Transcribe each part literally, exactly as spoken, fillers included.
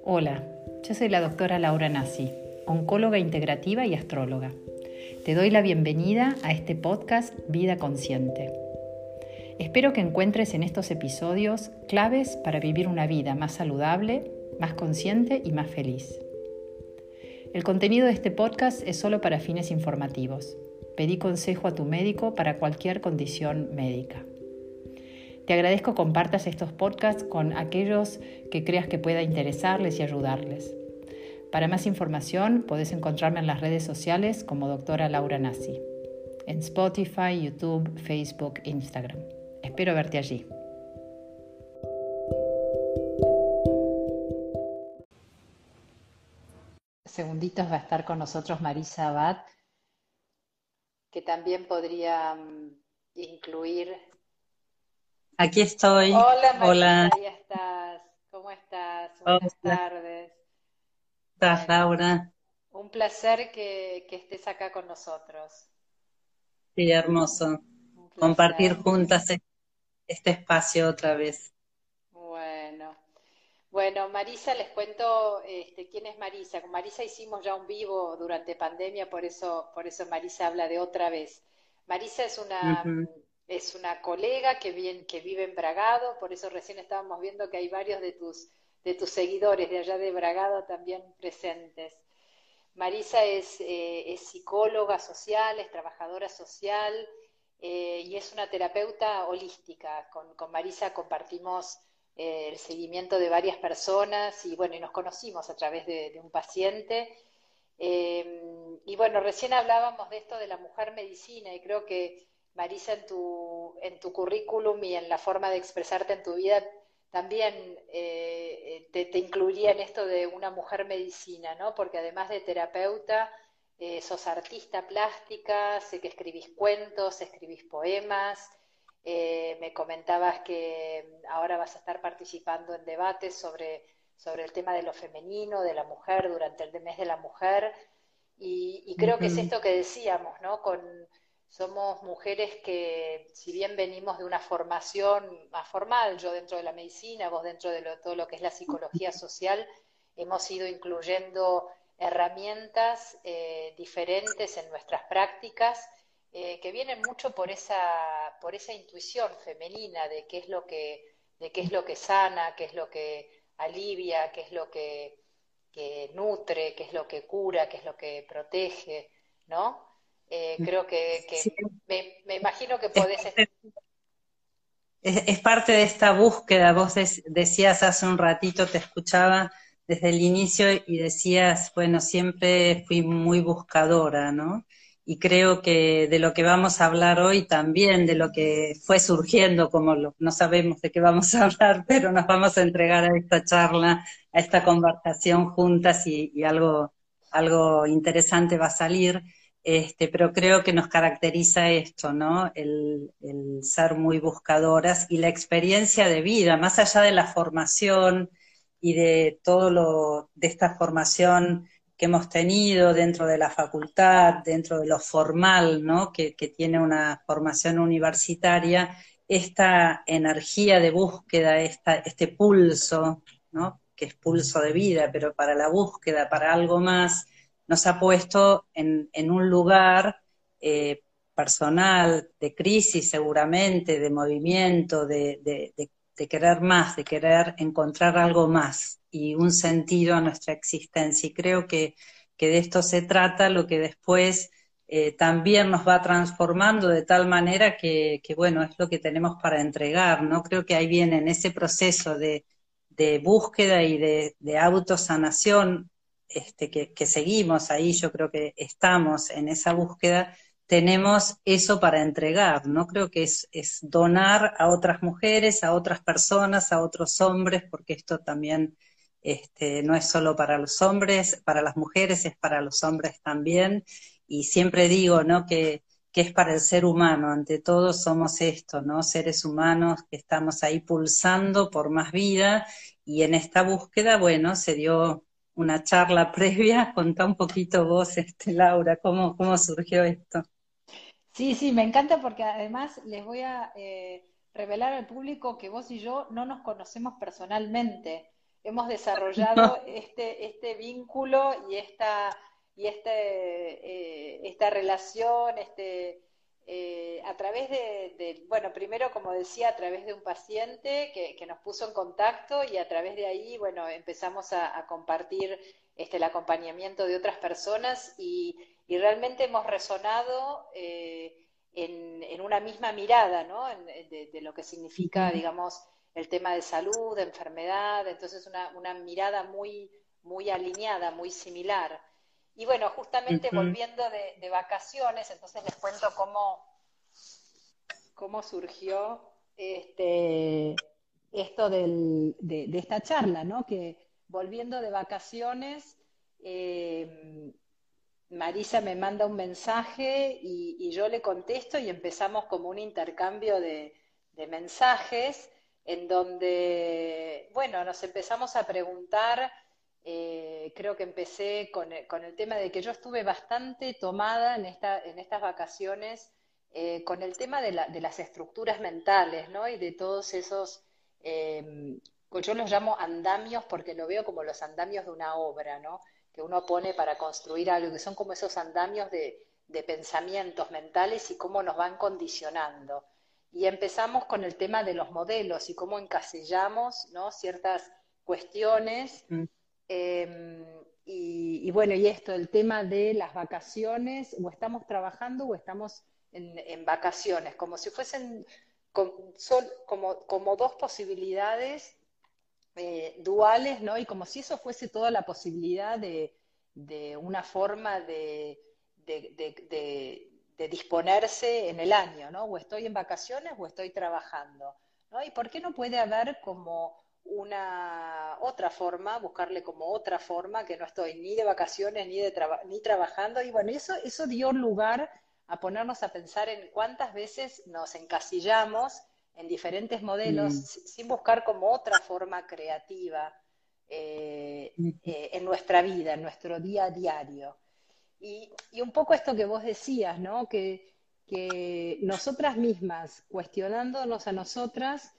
Hola, yo soy la doctora Laura Nassi, oncóloga integrativa y astróloga. Te doy la bienvenida a este podcast Vida Consciente. Espero que encuentres en estos episodios claves para vivir una vida más saludable, más consciente y más feliz. El contenido de este podcast es solo para fines informativos. Pedí consejo a tu médico para cualquier condición médica. Te agradezco compartas estos podcasts con aquellos que creas que pueda interesarles y ayudarles. Para más información, podés encontrarme en las redes sociales como doctora Laura Nassi, en Spotify, YouTube, Facebook, Instagram. Espero verte allí. Segunditos va a estar con nosotros Marisa Abad, que también podría um, incluir. Aquí estoy. Hola Marisa, Hola. ahí estás. ¿Cómo estás? Buenas Hola. tardes. ¿Cómo estás, Bueno, Laura? un placer que, que estés acá con nosotros. Sí, hermoso. Un Compartir placer. juntas e- este espacio otra vez. Bueno, bueno, Marisa, les cuento este, quién es Marisa. Con Marisa hicimos ya un vivo durante pandemia, por eso, por eso Marisa habla de otra vez. Marisa es una, Ujú. es una colega que, bien, que vive en Bragado, por eso recién estábamos viendo que hay varios de tus, de tus seguidores de allá de Bragado también presentes. Marisa es, eh, es psicóloga social, es trabajadora social eh, y es una terapeuta holística. Con, con Marisa compartimos eh, el seguimiento de varias personas y bueno, y nos conocimos a través de, de un paciente. Eh, y bueno, recién hablábamos de esto de la mujer medicina y creo que Marisa en tu, en tu currículum y en la forma de expresarte en tu vida también eh, te, te, incluiría en esto de una mujer medicina, ¿no? Porque además de terapeuta, eh, sos artista plástica, sé que escribís cuentos, escribís poemas, eh, me comentabas que ahora vas a estar participando en debates sobre, sobre el tema de lo femenino, de la mujer, durante el mes de la mujer, y, y creo que es Ujú. esto que decíamos, ¿no? Con, somos mujeres que, si bien venimos de una formación más formal, yo dentro de la medicina, vos dentro de lo, todo lo que es la psicología social, hemos ido incluyendo herramientas eh, diferentes en nuestras prácticas eh, que vienen mucho por esa, por esa intuición femenina de qué es lo que, de qué es lo que sana, qué es lo que alivia, qué es lo que, que nutre, qué es lo que cura, qué es lo que protege, ¿no? Eh, creo que, Sí, que me, me, imagino que es podés... parte, es- es parte de esta búsqueda. Vos des- decías hace un ratito, te escuchaba desde el inicio y decías, bueno, siempre fui muy buscadora, ¿no? Y creo que de lo que vamos a hablar hoy también, de lo que fue surgiendo, como lo- no sabemos de qué vamos a hablar, pero nos vamos a entregar a esta charla, a esta conversación juntas y, y algo, algo interesante va a salir. Este, pero creo que nos caracteriza esto, ¿no? El, el ser muy buscadoras y la experiencia de vida, más allá de la formación y de todo lo, de esta formación que hemos tenido dentro de la facultad, dentro de lo formal, ¿no? Que, que tiene una formación universitaria, esta energía de búsqueda, esta, este pulso, ¿no? Que es pulso de vida, pero para la búsqueda, para algo más, nos ha puesto en, en un lugar eh, personal, de crisis seguramente, de movimiento, de, de, de, de querer más, de querer encontrar algo más y un sentido a nuestra existencia. Y creo que, que de esto se trata, lo que después eh, también nos va transformando de tal manera que, que, bueno, es lo que tenemos para entregar, ¿no? Creo que ahí viene en ese proceso de, de búsqueda y de, de autosanación este, que, que seguimos ahí, yo creo que estamos en esa búsqueda, tenemos eso para entregar, ¿no? Creo que es, es donar a otras mujeres, a otras personas, a otros hombres, porque esto también este, no es solo para los hombres, para las mujeres, es para los hombres también. Y siempre digo, ¿no? Que, que es para el ser humano, ante todo somos esto, ¿no? Seres humanos que estamos ahí pulsando por más vida y en esta búsqueda, bueno, se dio una charla previa. Contá un poquito vos, este, Laura, cómo, cómo surgió esto. Sí, sí, me encanta porque además les voy a eh, revelar al público que vos y yo no nos conocemos personalmente. hemos desarrollado este, este vínculo y esta, y este, eh, esta relación, este, eh, a través de, de, bueno, primero, como decía, a través de un paciente que, que nos puso en contacto y a través de ahí, bueno, empezamos a, a compartir este, el acompañamiento de otras personas y, y realmente hemos resonado eh, en, en, una misma mirada, ¿no? En, de, de lo que significa, digamos, el tema de salud, de enfermedad, entonces una, una mirada muy, muy alineada, muy similar. Y bueno, justamente Ujú. volviendo de, de vacaciones, entonces les cuento cómo, cómo surgió este, esto del, de, de, esta charla, ¿no? Que volviendo de vacaciones, eh, Marisa me manda un mensaje y, y, yo le contesto y empezamos como un intercambio de, de mensajes en donde, bueno, nos empezamos a preguntar, eh, creo que empecé con el, con el tema de que yo estuve bastante tomada en, esta, en estas vacaciones eh, con el tema de, la, de, las estructuras mentales, ¿no? Y de todos esos, eh, yo los llamo andamios porque lo veo como los andamios de una obra, ¿no? Que uno pone para construir algo, que son como esos andamios de, de pensamientos mentales y cómo nos van condicionando. Y empezamos con el tema de los modelos y cómo encasillamos, ¿no? Ciertas cuestiones. Mm. Eh, y, y bueno, y esto, el tema de las vacaciones, o estamos trabajando o estamos en, en vacaciones, como si fuesen con, son, como, como dos posibilidades eh, duales, ¿no? Y como si eso fuese toda la posibilidad de, de una forma de, de, de, de, de disponerse en el año, ¿no? O estoy en vacaciones o estoy trabajando, ¿no? ¿Y por qué no puede haber como una otra forma, buscarle como otra forma, que no estoy ni de vacaciones ni, de traba ni trabajando? Y bueno, eso, eso dio lugar a ponernos a pensar en cuántas veces nos encasillamos en diferentes modelos Mm. sin buscar como otra forma creativa eh, Mm. eh, en nuestra vida, en nuestro día a diario. Y, y un poco esto que vos decías, ¿no? Que, que nosotras mismas, cuestionándonos a nosotras,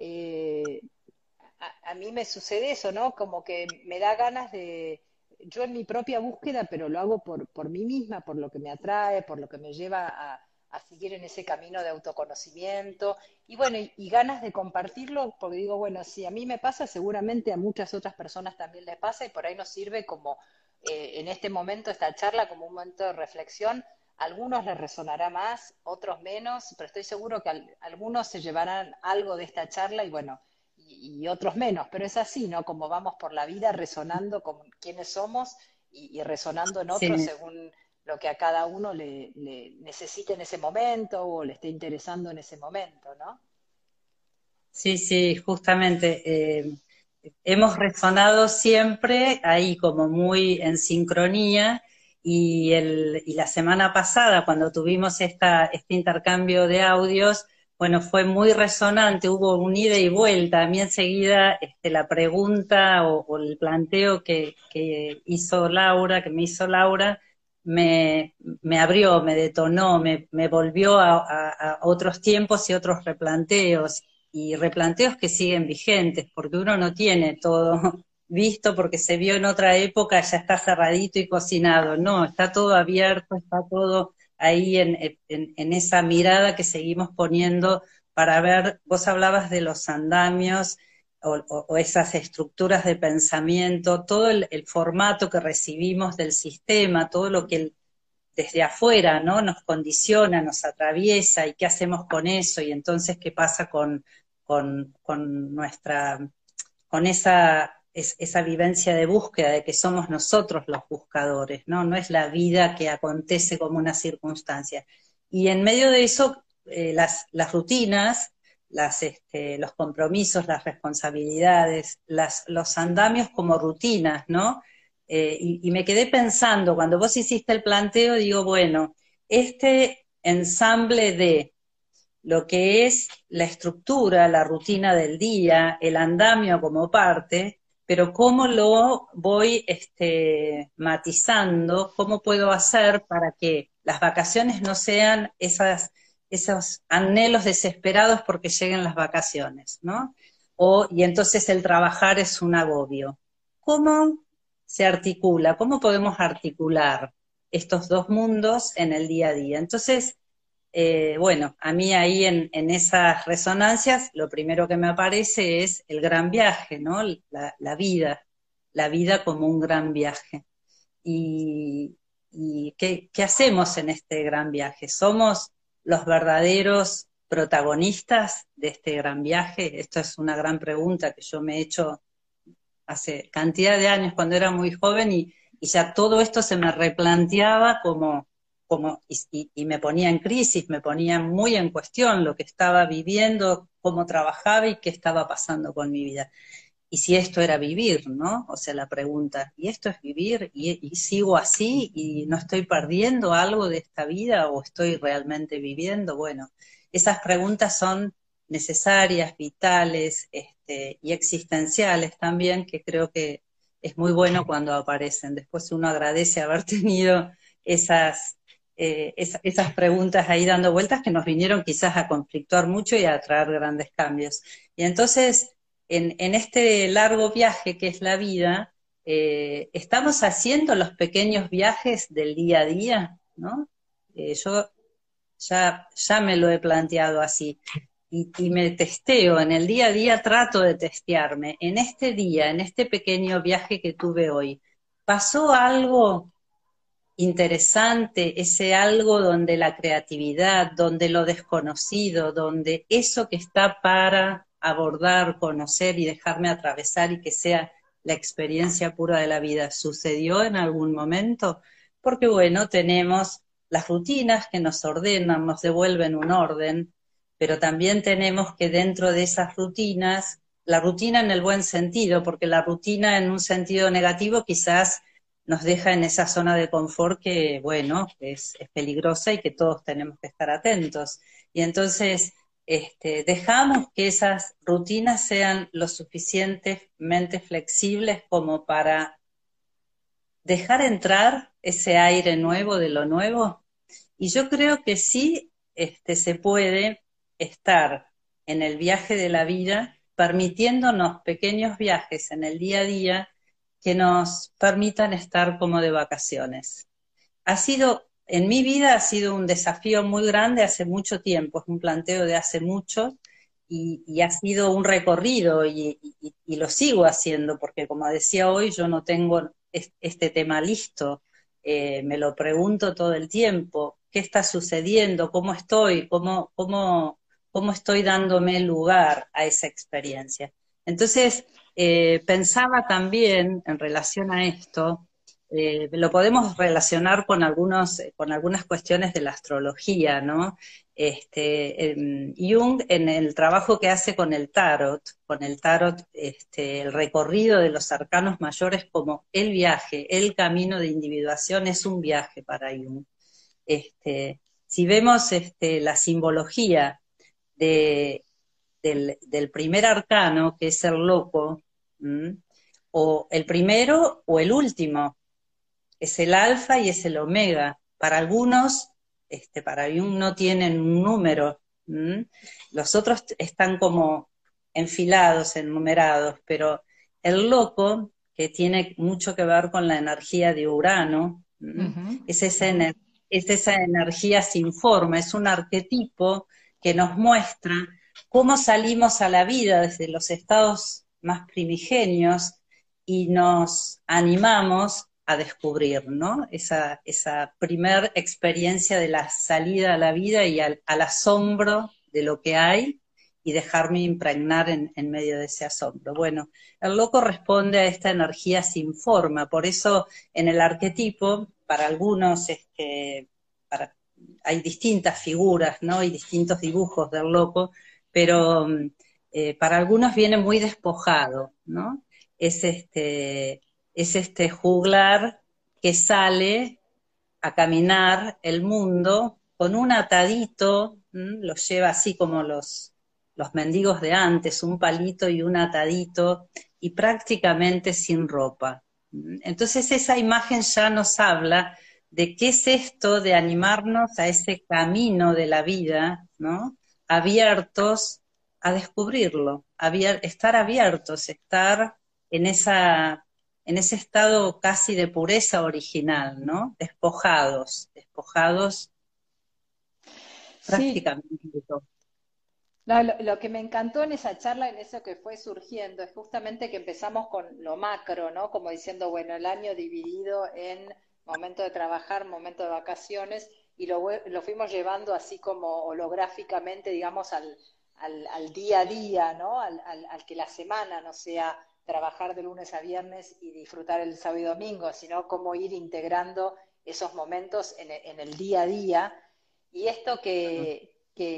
eh, a, a, mí me sucede eso, ¿no? Como que me da ganas de, yo en mi propia búsqueda, pero lo hago por, por mí misma, por lo que me atrae, por lo que me lleva a, a seguir en ese camino de autoconocimiento, y bueno, y, y ganas de compartirlo, porque digo, bueno, si a mí me pasa, seguramente a muchas otras personas también les pasa, y por ahí nos sirve como eh, en este momento, esta charla, como un momento de reflexión. A algunos les resonará más, otros menos, pero estoy seguro que al, algunos se llevarán algo de esta charla y bueno, y, y otros menos, pero es así, ¿no? Como vamos por la vida resonando con quiénes somos y, y resonando en otros Sí, según lo que a cada uno le, le necesite en ese momento o le esté interesando en ese momento, ¿no? sí, sí, justamente. Eh, hemos resonado siempre ahí como muy en sincronía y, el, y la semana pasada cuando tuvimos esta, este intercambio de audios, bueno, fue muy resonante, hubo un ida y vuelta. A mí enseguida este, la pregunta o, o el planteo que, que hizo Laura, que me hizo Laura, me, me abrió, me detonó, me, me volvió a, a, a otros tiempos y otros replanteos y replanteos que siguen vigentes, porque uno no tiene todo visto porque se vio en otra época, ya está cerradito y cocinado. No, está todo abierto, está todo ahí en, en, en esa mirada que seguimos poniendo para ver. Vos hablabas de los andamios o, o, o esas estructuras de pensamiento, todo el, el formato que recibimos del sistema, todo lo que el, desde afuera, ¿no? Nos condiciona, nos atraviesa, y qué hacemos con eso, y entonces qué pasa con, con, con nuestra, con esa, es, esa vivencia de búsqueda, de que somos nosotros los buscadores, ¿no? No es la vida que acontece como una circunstancia. Y en medio de eso, eh, las, las rutinas, las, este, los compromisos, las responsabilidades, las, los andamios como rutinas, ¿no? Eh, y, y me quedé pensando, cuando vos hiciste el planteo, digo, bueno, este ensamble de lo que es la estructura, la rutina del día, el andamio como parte, pero cómo lo voy este, matizando, cómo puedo hacer para que las vacaciones no sean esas, esos anhelos desesperados porque lleguen las vacaciones, ¿no? o, y entonces el trabajar es un agobio. ¿Cómo se articula? ¿Cómo podemos articular estos dos mundos en el día a día? Entonces, eh, bueno, a mí ahí en, en esas resonancias, lo primero que me aparece es el gran viaje, ¿no? La, la vida, la vida como un gran viaje. ¿Y, y qué, qué hacemos en este gran viaje? ¿Somos los verdaderos protagonistas de este gran viaje? Esto es una gran pregunta que yo me he hecho hace cantidad de años cuando era muy joven y, y ya todo esto se me replanteaba como, como y, y me ponía en crisis, me ponía muy en cuestión lo que estaba viviendo, cómo trabajaba y qué estaba pasando con mi vida. Y si esto era vivir, ¿no? O sea, la pregunta, ¿y esto es vivir? ¿Y, y sigo así? ¿Y no estoy perdiendo algo de esta vida o estoy realmente viviendo? Bueno, esas preguntas son necesarias, vitales, este, y existenciales también, que creo que es muy bueno cuando aparecen. Después uno agradece haber tenido esas, eh, esa, esas preguntas ahí dando vueltas que nos vinieron quizás a conflictuar mucho y a traer grandes cambios. Y entonces, en, en este largo viaje que es la vida, eh, estamos haciendo los pequeños viajes del día a día, ¿no? Eh, yo ya, ya me lo he planteado así. Y, y me testeo, en el día a día trato de testearme. En este día, en este pequeño viaje que tuve hoy, ¿pasó algo interesante, ese algo donde la creatividad, donde lo desconocido, donde eso que está para abordar, conocer y dejarme atravesar y que sea la experiencia pura de la vida, sucedió en algún momento? Porque bueno, tenemos las rutinas que nos ordenan, nos devuelven un orden, pero también tenemos que dentro de esas rutinas, la rutina en el buen sentido, porque la rutina en un sentido negativo quizás nos deja en esa zona de confort que, bueno, es, es peligrosa y que todos tenemos que estar atentos. Y entonces, este, dejamos que esas rutinas sean lo suficientemente flexibles como para dejar entrar ese aire nuevo de lo nuevo. Y yo creo que sí, este, se puede estar en el viaje de la vida, permitiéndonos pequeños viajes en el día a día que nos permitan estar como de vacaciones. Ha sido, en mi vida ha sido un desafío muy grande hace mucho tiempo, es un planteo de hace mucho, y, y ha sido un recorrido y, y, y lo sigo haciendo, porque como decía hoy, yo no tengo este tema listo, eh, me lo pregunto todo el tiempo, ¿qué está sucediendo? ¿Cómo estoy? ¿Cómo, cómo, cómo estoy dándome lugar a esa experiencia? Entonces, eh, pensaba también en relación a esto, eh, lo podemos relacionar con algunos, con algunas cuestiones de la astrología, ¿no? Este, eh, Jung, en el trabajo que hace con el tarot, con el tarot, este, el recorrido de los arcanos mayores como el viaje, el camino de individuación es un viaje para Jung. Este, si vemos este, la simbología de, del, del primer arcano, que es el loco, ¿m? O el primero o el último, es el alfa y es el omega. Para algunos, este, para Jung no tienen un número, ¿m? Los otros están como enfilados, enumerados, pero el loco, que tiene mucho que ver con la energía de Urano, Ujú. es esa, ener es esa energía sin forma, es un arquetipo que nos muestra cómo salimos a la vida desde los estados más primigenios y nos animamos a descubrir, ¿no? Esa, esa primer experiencia de la salida a la vida y al, al asombro de lo que hay y dejarme impregnar en, en medio de ese asombro. Bueno, el loco responde a esta energía sin forma, por eso en el arquetipo, para algunos, este, para, hay distintas figuras, ¿no? Y distintos dibujos del loco, pero eh, para algunos viene muy despojado, ¿no? Es este, es este juglar que sale a caminar el mundo con un atadito, ¿m? Lo lleva así como los, los mendigos de antes, un palito y un atadito, y prácticamente sin ropa. Entonces esa imagen ya nos habla de qué es esto de animarnos a ese camino de la vida, ¿no? Abiertos a descubrirlo, abier- estar abiertos, estar en esa, en ese estado casi de pureza original, ¿no? Despojados, despojados Sí, prácticamente de todo. no, lo, lo que me encantó en esa charla, en eso que fue surgiendo, es justamente que empezamos con lo macro, ¿no? Como diciendo, bueno, el año dividido en momento de trabajar, momento de vacaciones, y lo, vue- lo fuimos llevando así como holográficamente, digamos, al, al, al día a día, ¿no? Al, al, al que la semana no sea trabajar de lunes a viernes y disfrutar el sábado y domingo, sino cómo ir integrando esos momentos en, el- en el día a día. Y esto que,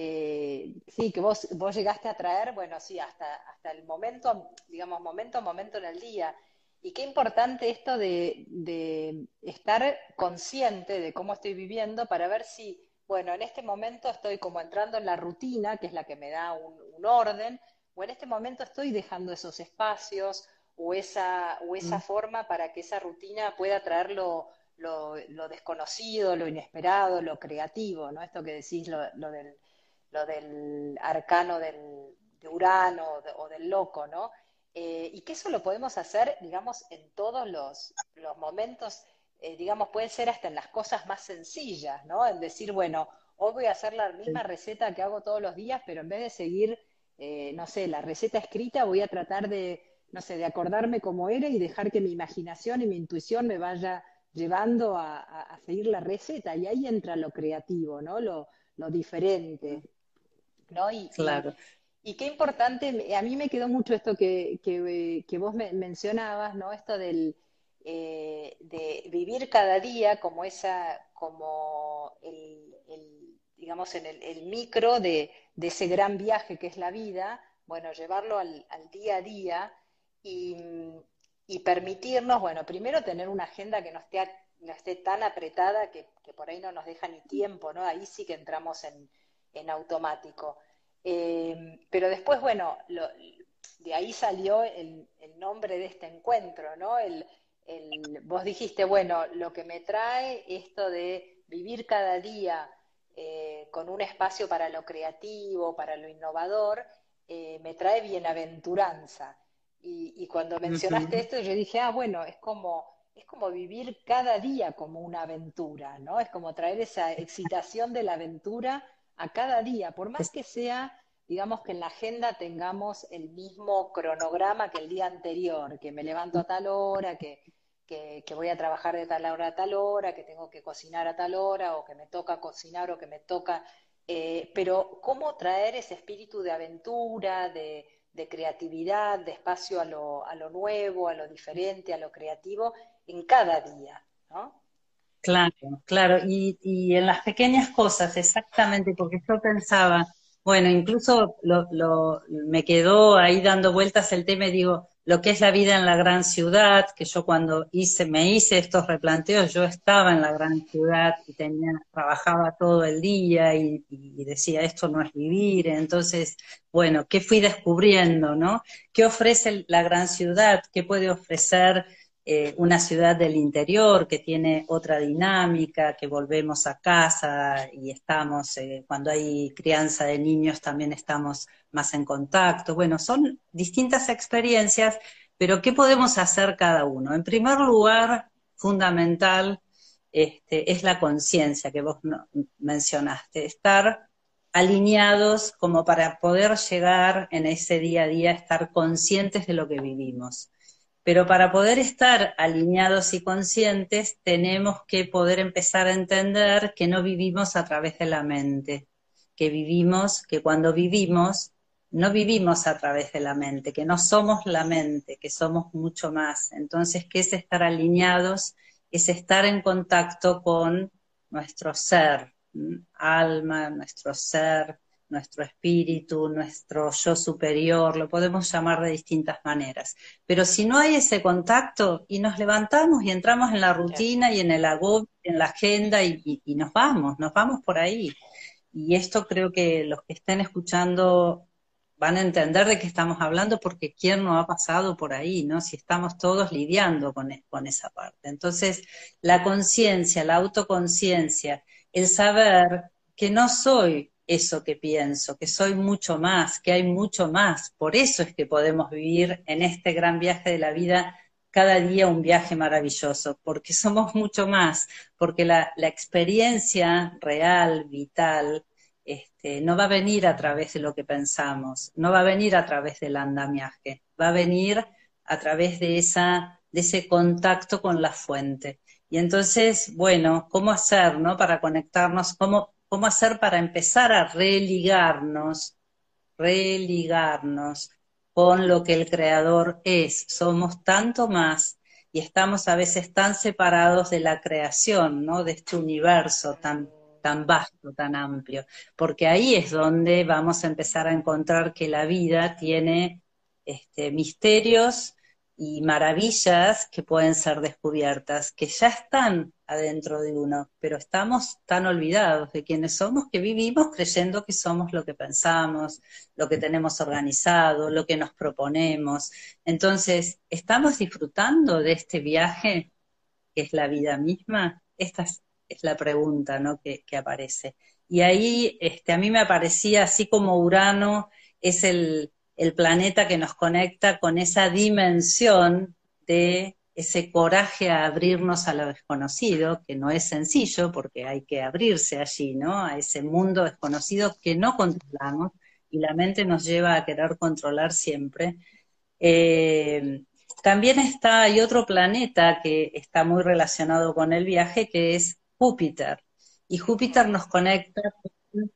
que sí, que vos, vos llegaste a traer, bueno, sí, hasta, hasta el momento, digamos, momento a momento en el día. Y qué importante esto de, de estar consciente de cómo estoy viviendo para ver si, bueno, en este momento estoy como entrando en la rutina, que es la que me da un, un orden, o en este momento estoy dejando esos espacios o esa, o esa Mm. forma para que esa rutina pueda traerlo lo, lo, desconocido, lo inesperado, lo creativo, ¿no? Esto que decís, lo, lo del, lo del arcano del, de Urano o, de, o del loco, ¿no? Eh, y que eso lo podemos hacer, digamos, en todos los, los momentos, eh, digamos, puede ser hasta en las cosas más sencillas, ¿no? En decir, bueno, hoy voy a hacer la misma receta que hago todos los días, pero en vez de seguir, eh, no sé, la receta escrita, voy a tratar de, no sé, de acordarme cómo era y dejar que mi imaginación y mi intuición me vaya llevando a, a, a seguir la receta. Y ahí entra lo creativo, ¿no? Lo, lo diferente, ¿no? Y, y, Claro. y qué importante, a mí me quedó mucho esto que, que, que vos me mencionabas, ¿no? Esto del, eh, de vivir cada día como esa, como el, el digamos, en el, el micro de, de, ese gran viaje que es la vida, bueno, llevarlo al, al día a día y, y, permitirnos, bueno, primero tener una agenda que no esté, no esté tan apretada que, que por ahí no nos deja ni tiempo, ¿no? Ahí sí que entramos en, en automático. Eh, pero después, bueno, lo, de ahí salió el, el, nombre de este encuentro, ¿no? El, el, vos dijiste, bueno, lo que me trae esto de vivir cada día eh, con un espacio para lo creativo, para lo innovador, eh, me trae bienaventuranza. Y, y cuando mencionaste Ujú. esto, yo dije, ah, bueno, es como, es como vivir cada día como una aventura, ¿no? Es como traer esa excitación de la aventura a cada día, por más Es- que sea, digamos que en la agenda tengamos el mismo cronograma que el día anterior, que me levanto a tal hora, que, que, que voy a trabajar de tal hora a tal hora, que tengo que cocinar a tal hora, o que me toca cocinar o que me toca... Eh, pero cómo traer ese espíritu de aventura, de, de creatividad, de espacio a lo, a lo nuevo, a lo diferente, a lo creativo, en cada día, ¿no? Claro, claro, y, y en las pequeñas cosas, exactamente, porque yo pensaba, bueno, incluso lo, lo, me quedó ahí dando vueltas el tema y digo, lo que es la vida en la gran ciudad, que yo cuando hice, me hice estos replanteos, yo estaba en la gran ciudad y tenía, trabajaba todo el día y, y decía, esto no es vivir, entonces, bueno, ¿qué fui descubriendo, no? ¿Qué ofrece la gran ciudad? ¿Qué puede ofrecer eh, una ciudad del interior que tiene otra dinámica, que volvemos a casa y estamos, eh, cuando hay crianza de niños también estamos más en contacto? Bueno, son distintas experiencias, pero ¿qué podemos hacer cada uno? En primer lugar, fundamental, este, es la conciencia que vos no, mencionaste, estar alineados como para poder llegar en ese día a día, estar conscientes de lo que vivimos. Pero para poder estar alineados y conscientes, tenemos que poder empezar a entender que no vivimos a través de la mente, que vivimos, que cuando vivimos, no vivimos a través de la mente, que no somos la mente, que somos mucho más. Entonces, ¿qué es estar alineados? Es estar en contacto con nuestro ser, ¿m? Alma, nuestro ser, nuestro espíritu, nuestro yo superior, lo podemos llamar de distintas maneras. Pero si no hay ese contacto y nos levantamos y entramos en la Yes. rutina y en el agobio, en la agenda y, y, y nos vamos, nos vamos por ahí. Y esto creo que los que estén escuchando van a entender de qué estamos hablando porque quién no ha pasado por ahí, ¿no? Si estamos todos lidiando con, con esa parte. Entonces, la conciencia, la autoconciencia, el saber que no soy eso que pienso, que soy mucho más, que hay mucho más. Por eso es que podemos vivir en este gran viaje de la vida cada día un viaje maravilloso, porque somos mucho más, porque la, la experiencia real, vital, este, no va a venir a través de lo que pensamos, no va a venir a través del andamiaje, va a venir a través de, esa, de ese contacto con la fuente. Y entonces, bueno, ¿cómo hacer, no? Para conectarnos, ¿cómo, cómo hacer para empezar a religarnos, religarnos con lo que el creador es? Somos tanto más y estamos a veces tan separados de la creación, ¿no? De este universo tan, tan vasto, tan amplio, porque ahí es donde vamos a empezar a encontrar que la vida tiene este, misterios y maravillas que pueden ser descubiertas, que ya están adentro de uno, pero estamos tan olvidados de quiénes somos que vivimos creyendo que somos lo que pensamos, lo que tenemos organizado, lo que nos proponemos. Entonces, ¿estamos disfrutando de este viaje que es la vida misma? Esta es, es la pregunta, ¿no? que, que aparece. Y ahí este, a mí me aparecía, así como Urano es el, el planeta que nos conecta con esa dimensión de ese coraje a abrirnos a lo desconocido, que no es sencillo porque hay que abrirse allí, ¿no? A ese mundo desconocido que no controlamos y la mente nos lleva a querer controlar siempre. Eh, También está, hay otro planeta que está muy relacionado con el viaje, que es Júpiter. Y Júpiter nos conecta con,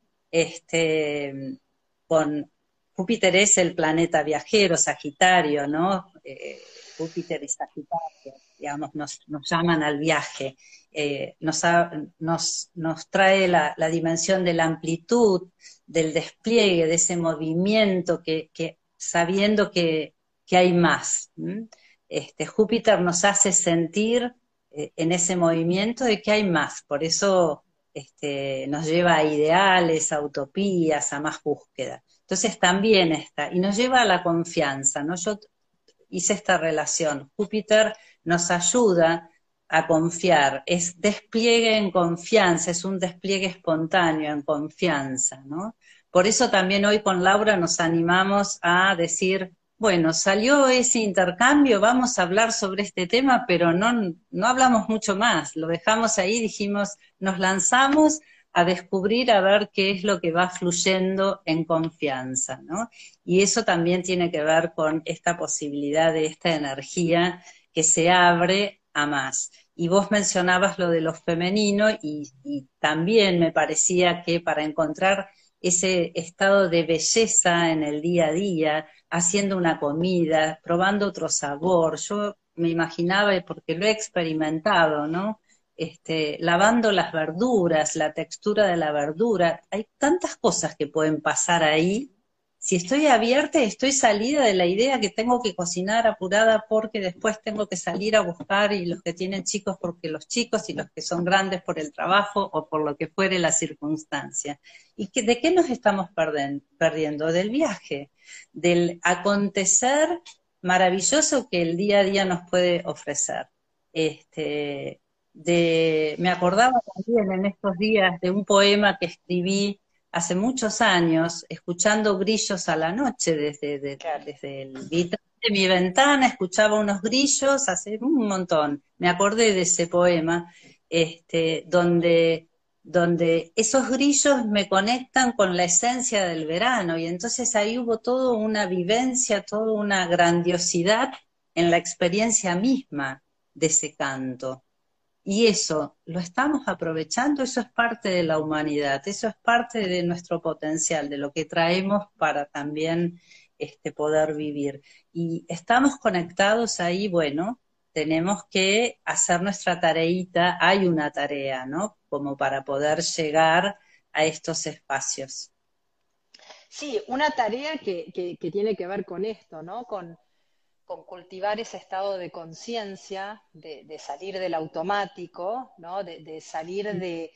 este, con Júpiter es el planeta viajero, Sagitario, ¿no? Eh, Júpiter y Sagitario, digamos, nos, nos llaman al viaje. Eh, nos, ha, nos, nos, trae la, la, dimensión de la amplitud, del despliegue, de ese movimiento, que, que sabiendo que, que hay más. Este, Júpiter nos hace sentir eh, en ese movimiento de que hay más, por eso este, nos lleva a ideales, a utopías, a más búsqueda. Entonces también está, y nos lleva a la confianza, ¿no? Yo hice esta relación, Júpiter nos ayuda a confiar, es despliegue en confianza, es un despliegue espontáneo en confianza, ¿no? Por eso también hoy con Laura nos animamos a decir, bueno, salió ese intercambio, vamos a hablar sobre este tema, pero no, no hablamos mucho más, lo dejamos ahí, dijimos, nos lanzamos a descubrir, a ver qué es lo que va fluyendo en confianza, ¿no? Y eso también tiene que ver con esta posibilidad de esta energía que se abre a más. Y vos mencionabas lo de lo femenino y, y también me parecía que para encontrar ese estado de belleza en el día a día, haciendo una comida, probando otro sabor, yo me imaginaba, porque lo he experimentado, ¿no? Este, lavando las verduras, la textura de la verdura, hay tantas cosas que pueden pasar ahí. Si estoy abierta, estoy salida de la idea que tengo que cocinar apurada porque después tengo que salir a buscar, y los que tienen chicos porque los chicos, y los que son grandes por el trabajo o por lo que fuere la circunstancia. ¿Y que, de qué nos estamos perden, perdiendo? Del viaje, del acontecer maravilloso que el día a día nos puede ofrecer. Este, de, me acordaba también en estos días de un poema que escribí hace muchos años, escuchando grillos a la noche desde, de, Claro. desde el vitrón de mi ventana, escuchaba unos grillos hace un montón. Me acordé de ese poema, este, donde, donde esos grillos me conectan con la esencia del verano, y entonces ahí hubo toda una vivencia, toda una grandiosidad en la experiencia misma de ese canto. Y eso, ¿lo estamos aprovechando? Eso es parte de la humanidad, eso es parte de nuestro potencial, de lo que traemos para también este, poder vivir. Y estamos conectados ahí, bueno, tenemos que hacer nuestra tareita, hay una tarea, ¿no? Como para poder llegar a estos espacios. Sí, una tarea que, que, que tiene que ver con esto, ¿no? Con, con cultivar ese estado de conciencia, de, de salir del automático, ¿no? De, de salir de,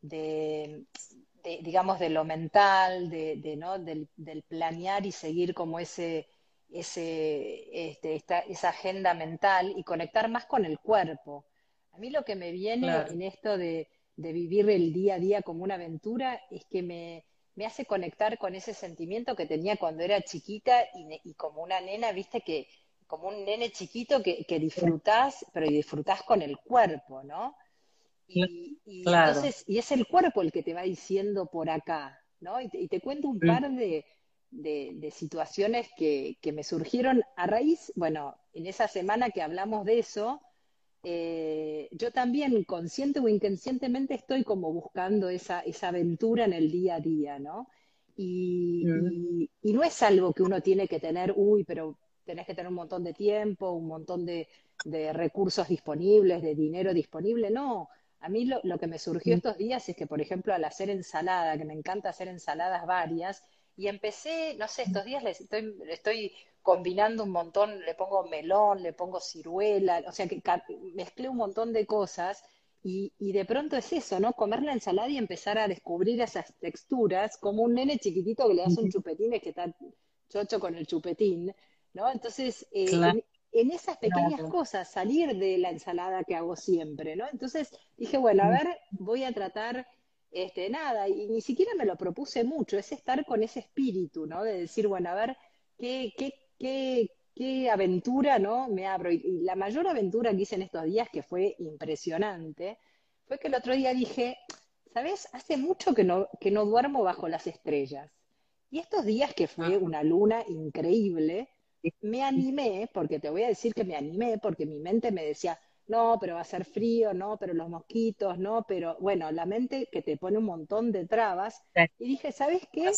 de, de, digamos, de lo mental, de, de, ¿no? del, del planear y seguir como ese, ese, este, esta, esa agenda mental y conectar más con el cuerpo. A mí lo que me viene Claro. en esto de, de vivir el día a día como una aventura es que me, me hace conectar con ese sentimiento que tenía cuando era chiquita y, y como una nena, viste, que como un nene chiquito que, que disfrutás, pero y disfrutás con el cuerpo, ¿no? Y, y Claro. entonces, y es el cuerpo el que te va diciendo por acá, ¿no? Y te, y te cuento un Mm, par de, de, de situaciones que, que me surgieron a raíz, bueno, en esa semana que hablamos de eso, eh, yo también, consciente o inconscientemente, estoy como buscando esa, esa aventura en el día a día, ¿no? Y, mm, y, y no es algo que uno tiene que tener, uy, pero tenés que tener un montón de tiempo, un montón de, de recursos disponibles, de dinero disponible, no. A mí lo, lo que me surgió mm, estos días es que, por ejemplo, al hacer ensalada, que me encanta hacer ensaladas varias, y empecé, no sé, estos días les estoy, estoy combinando un montón, le pongo melón, le pongo ciruela, o sea que mezclé un montón de cosas y, y de pronto es eso, ¿no? Comer la ensalada y empezar a descubrir esas texturas, como un nene chiquitito que le das un mm, chupetín, es que está chocho con el chupetín, ¿no? Entonces, eh, claro, en, en esas pequeñas claro. cosas, salir de la ensalada que hago siempre, ¿no? Entonces dije, bueno, a Mm, ver, voy a tratar, este, nada, y ni siquiera me lo propuse mucho, es estar con ese espíritu, ¿no? De decir, bueno, a ver, ¿qué, qué, qué, qué aventura, ¿no? Me abro. Y, y la mayor aventura que hice en estos días, que fue impresionante, fue que el otro día dije, ¿sabes? Hace mucho que no, que no duermo bajo las estrellas. Y estos días que fue ajá, una luna increíble, sí, me sí, animé, porque te voy a decir que me animé, porque mi mente me decía, no, pero va a ser frío, no, pero los mosquitos, no, pero bueno, la mente que te pone un montón de trabas. Y dije, ¿sabes qué?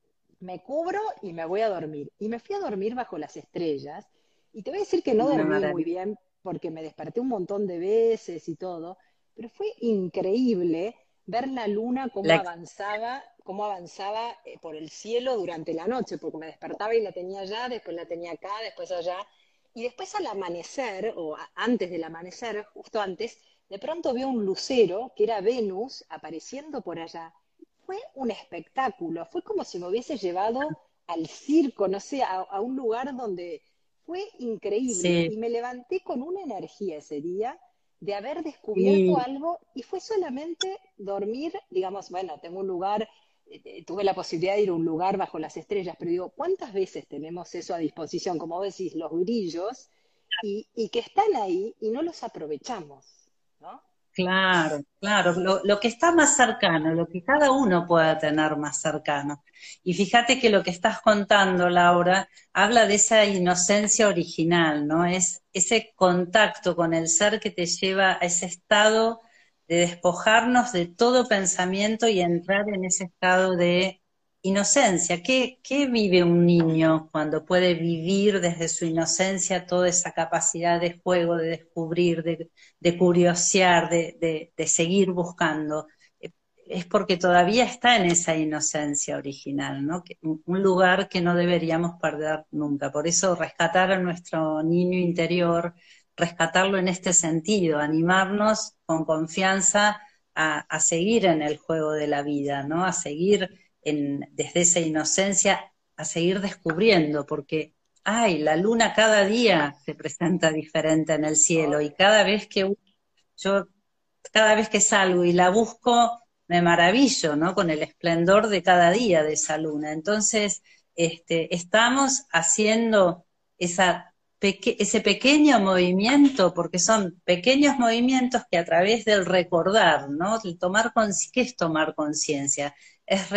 Me cubro y me voy a dormir. Y me fui a dormir bajo las estrellas. Y te voy a decir que no una dormí muy maravilla. bien porque me desperté un montón de veces y todo, pero fue increíble ver la luna cómo La, avanzaba, cómo avanzaba eh, por el cielo durante la noche, porque me despertaba y la tenía allá, después la tenía acá, después allá. Y después al amanecer, o a- antes del amanecer, justo antes, de pronto veo un lucero, que era Venus, apareciendo por allá. Fue un espectáculo, fue como si me hubiese llevado al circo, no sé, a, a un lugar donde fue increíble sí, y me levanté con una energía ese día de haber descubierto y algo y fue solamente dormir, digamos, bueno, tengo un lugar, eh, tuve la posibilidad de ir a un lugar bajo las estrellas, pero digo, ¿cuántas veces tenemos eso a disposición? Como vos decís, los grillos, y, y que están ahí y no los aprovechamos, ¿no? claro, claro, lo, lo que está más cercano, lo que cada uno pueda tener más cercano. Y fíjate que lo que estás contando, Laura, habla de esa inocencia original, ¿no? Es ese contacto con el ser que te lleva a ese estado de despojarnos de todo pensamiento y entrar en ese estado de inocencia. ¿Qué, qué vive un niño cuando puede vivir desde su inocencia toda esa capacidad de juego, de descubrir, de de curiosear, de, de, de seguir buscando? Eh, Es porque todavía está en esa inocencia original, ¿no? Que- un lugar que no deberíamos perder nunca. Por eso rescatar a nuestro niño interior, rescatarlo en este sentido, animarnos con confianza a, a seguir en el juego de la vida, ¿no? A seguir en, desde esa inocencia, a seguir descubriendo, porque ay, la luna cada día se presenta diferente en el cielo y Obvio. cada vez que yo, cada vez que salgo y la busco, me maravillo, ¿no? Con el esplendor de cada día de esa luna. Entonces, este, estamos haciendo esa peque ese pequeño movimiento, porque son pequeños movimientos que a través del recordar, ¿no? El tomar ¿qué es tomar conciencia? Es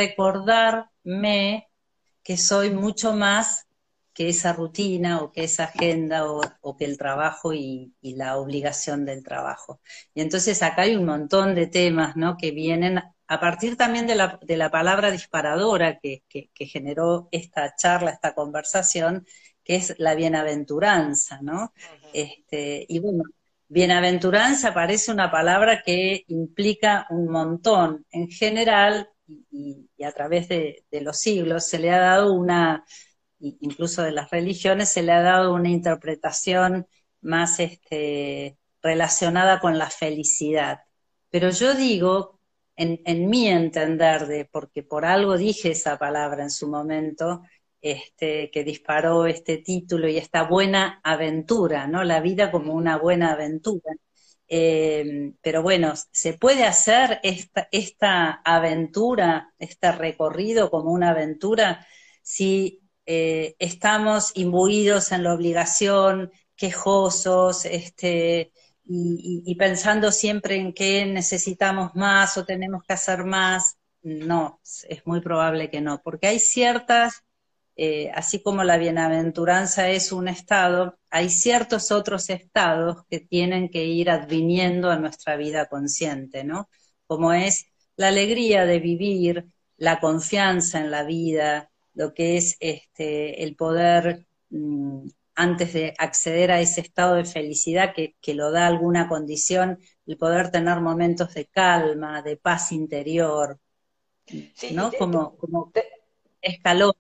recordarme que soy mucho más que esa rutina o que esa agenda o, o que el trabajo y, y, la obligación del trabajo. Y entonces acá hay un montón de temas, ¿no? Que vienen a partir también de la, de la palabra disparadora que, que, que generó esta charla, esta conversación, que es la bienaventuranza, ¿no? Ujú. Este, y bueno, bienaventuranza parece una palabra que implica un montón. En general, y, y a través de, de, los siglos se le ha dado una, incluso de las religiones, se le ha dado una interpretación más este, relacionada con la felicidad. Pero yo digo, en, en mi entender, de, porque por algo dije esa palabra en su momento, este, que disparó este título y esta buena aventura, ¿no? La vida como una buena aventura. Eh, pero bueno, se puede hacer esta, esta aventura, este recorrido como una aventura, si eh, estamos imbuidos en la obligación, quejosos, este, y, y, y pensando siempre en que necesitamos más o tenemos que hacer más. No, es muy probable que no, porque hay ciertas eh, así como la bienaventuranza es un estado, hay ciertos otros estados que tienen que ir adviniendo a nuestra vida consciente, ¿no? Como es la alegría de vivir, la confianza en la vida, lo que es este, el poder, mmm, antes de acceder a ese estado de felicidad que, que lo da alguna condición, el poder tener momentos de calma, de paz interior, Sí, y ¿no? te, te- Como, como te- escalón.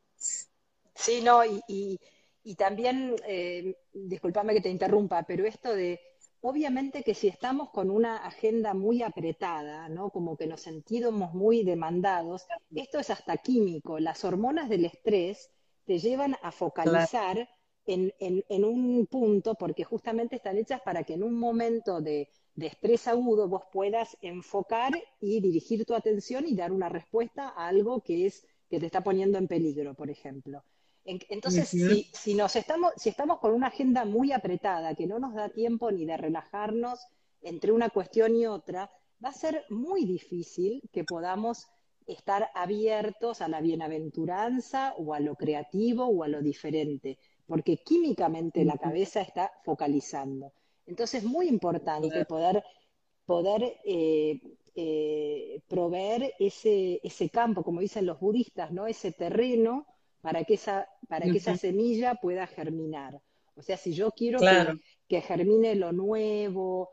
sí, no, y, y- y también, eh, discúlpame que te interrumpa, pero esto de, obviamente que si estamos con una agenda muy apretada, ¿no? Como que nos sentimos muy demandados, esto es hasta químico. Las hormonas del estrés te llevan a Claro. focalizar en, en- en un punto, porque justamente están hechas para que en un momento de, de estrés agudo vos puedas enfocar y dirigir tu atención y dar una respuesta a algo que es, que te está poniendo en peligro, por ejemplo. Entonces, Ujú. si, si, nos estamos, si estamos con una agenda muy apretada, que no nos da tiempo ni de relajarnos entre una cuestión y otra, va a ser muy difícil que podamos estar abiertos a la bienaventuranza o a lo creativo o a lo diferente, porque químicamente la Ujú. cabeza está focalizando. Entonces, es muy importante Claro. poder, poder eh, eh, proveer ese, ese campo, como dicen los budistas, ¿no? Ese terreno para que esa, para que esa Ujú. semilla pueda germinar. O sea, si yo quiero que, Claro. que germine lo nuevo,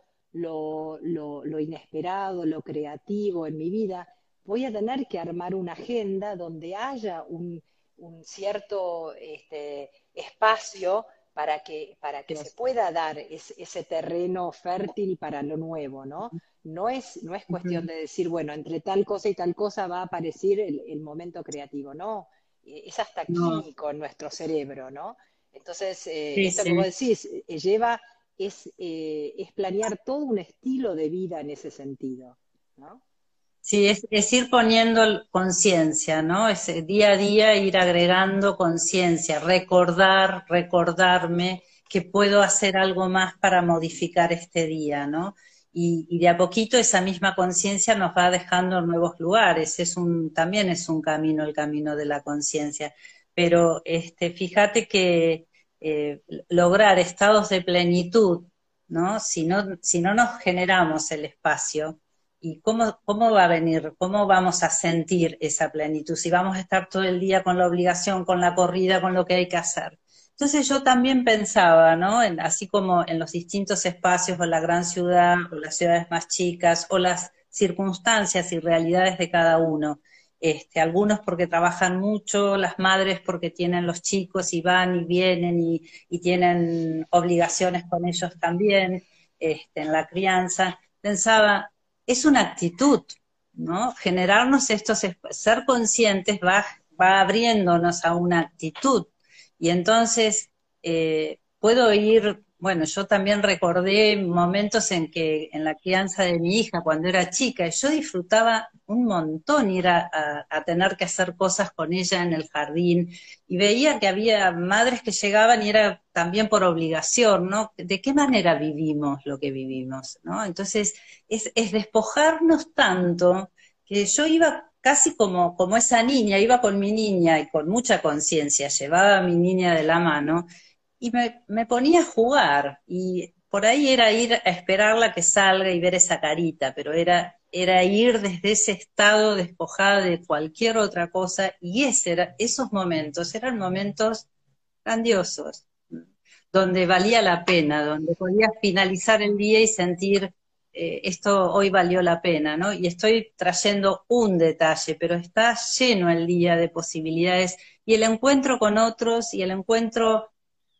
lo, lo, lo inesperado, lo creativo en mi vida, voy a tener que armar una agenda donde haya un, un cierto este, espacio para que, para que se Dios. pueda dar es, ese terreno fértil para lo nuevo, ¿no? No es, no es cuestión Ujú. de decir, bueno, entre tal cosa y tal cosa va a aparecer el, el momento creativo, no, es hasta No, químico en nuestro cerebro, ¿no? Entonces, eh, sí, esto que vos sí. decís eh, lleva, es, eh, es planear todo un estilo de vida en ese sentido, ¿no? Sí, es, es ir poniendo el- conciencia, ¿no? Es eh, día a día ir agregando conciencia, recordar, recordarme que puedo hacer algo más para modificar este día, ¿no? Y, y de a poquito esa misma conciencia nos va dejando en nuevos lugares. Es un, también es un camino, el camino de la conciencia. Pero este, fíjate que eh, lograr estados de plenitud, ¿no? Si no, si no nos generamos el espacio. ¿Y cómo, cómo va a venir? ¿Cómo vamos a sentir esa plenitud? Si vamos a estar todo el día con la obligación, con la corrida, con lo que hay que hacer. Entonces yo también pensaba, ¿no? En, así como en los distintos espacios o la gran ciudad o las ciudades más chicas o las circunstancias y realidades de cada uno. Este, algunos porque trabajan mucho, las madres porque tienen los chicos y van y vienen y, y tienen obligaciones con ellos también, este, en la crianza. Pensaba, es una actitud, ¿no? Generarnos estos, ser conscientes va, va abriéndonos a una actitud. Y entonces eh, puedo ir, bueno, yo también recordé momentos en que en la crianza de mi hija cuando era chica, yo disfrutaba un montón ir a, a, a tener que hacer cosas con ella en el jardín y veía que había madres que llegaban y era también por obligación, ¿no? ¿De qué manera vivimos lo que vivimos, ¿no? Entonces, es, es despojarnos tanto que yo iba casi como, como esa niña, iba con mi niña y con mucha conciencia, llevaba a mi niña de la mano y me, me ponía a jugar y por ahí era ir a esperarla que salga y ver esa carita, pero era, era ir desde ese estado despojada de cualquier otra cosa y ese era, esos momentos eran momentos grandiosos, donde valía la pena, donde podías finalizar el día y sentir eh, esto hoy valió la pena, ¿no? Y estoy trayendo un detalle, pero está lleno el día de posibilidades y el encuentro con otros y el encuentro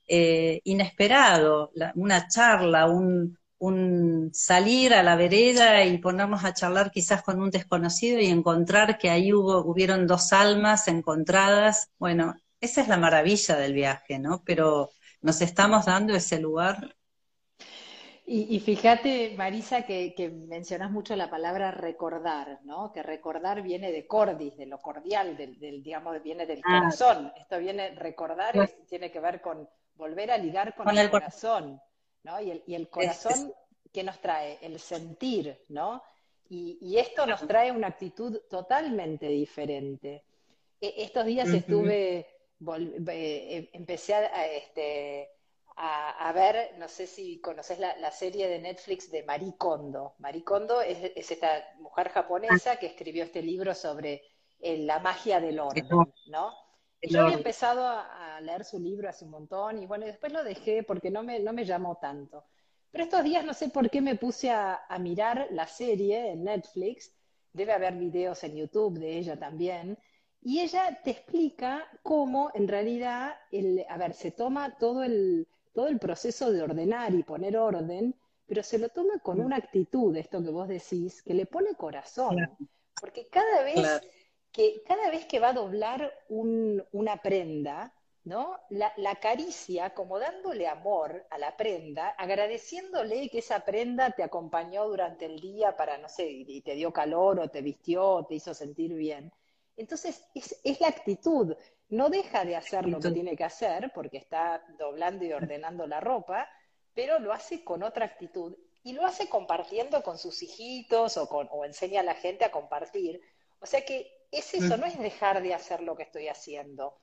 eh, inesperado, la, una charla, un, un salir a la vereda y ponernos a charlar quizás con un desconocido y encontrar que ahí hubo, hubieron dos almas encontradas. Bueno, esa es la maravilla del viaje, ¿no? Pero nos estamos dando ese lugar. Y, y fíjate, Marisa, que, que mencionas mucho la palabra recordar, ¿no? Que recordar viene de cordis, de lo cordial, del, del, digamos, viene del Ah, corazón. Esto viene, recordar bueno, es, tiene que ver con volver a ligar con con el el corazón. corazón, ¿no? Y el, y el Es- es- corazón, ¿qué nos trae? El sentir, ¿no? Y, y esto nos trae una actitud totalmente diferente. E- Estos días Ujú. estuve, vol- eh, empecé a, a, este, a, a ver, no sé si conoces la, la serie de Netflix de Marie Kondo. Marie Kondo es, es esta mujer Ah, japonesa que escribió este libro sobre eh, la magia del el, or- orden, ¿no? Y el yo había orden. empezado a, a leer su libro hace un montón y bueno, y después lo dejé porque no me, no me llamó tanto. Pero estos días no sé por qué me puse a, a mirar la serie en Netflix, debe haber videos en YouTube de ella también, y ella te explica cómo en realidad, el, a ver, se toma todo el, todo el proceso de ordenar y poner orden, pero se lo toma con Mm, una actitud, esto que vos decís, que le pone corazón. claro, Porque cada vez claro. que, cada vez que va a doblar un, una prenda, ¿no? La, la acaricia como dándole amor a la prenda, agradeciéndole que esa prenda te acompañó durante el día para, no sé, y te dio calor o te vistió o te hizo sentir bien. Entonces, es, es la actitud. No deja de hacer Y lo que tú- tiene que hacer porque está doblando y ordenando la ropa, pero lo hace con otra actitud y lo hace compartiendo con sus hijitos o, con, o enseña a la gente a compartir. O sea que es eso, no es dejar de hacer lo que estoy haciendo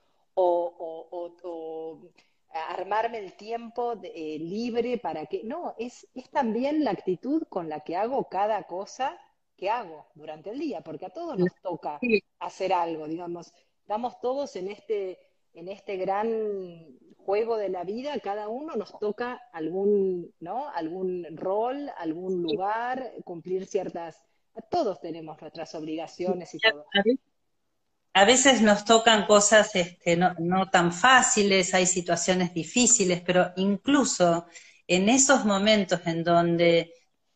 o, o, o, o armarme el tiempo de, eh, libre para que... No, es, es también la actitud con la que hago cada cosa que hago durante el día, porque a todos Ujú. nos toca Sí, hacer algo, digamos, estamos todos en este, en este gran juego de la vida, cada uno nos toca algún, ¿no? Algún rol, algún lugar, cumplir ciertas, todos tenemos nuestras obligaciones y todo. a ve- a veces nos tocan cosas este, no, no tan fáciles, hay situaciones difíciles, pero incluso en esos momentos en donde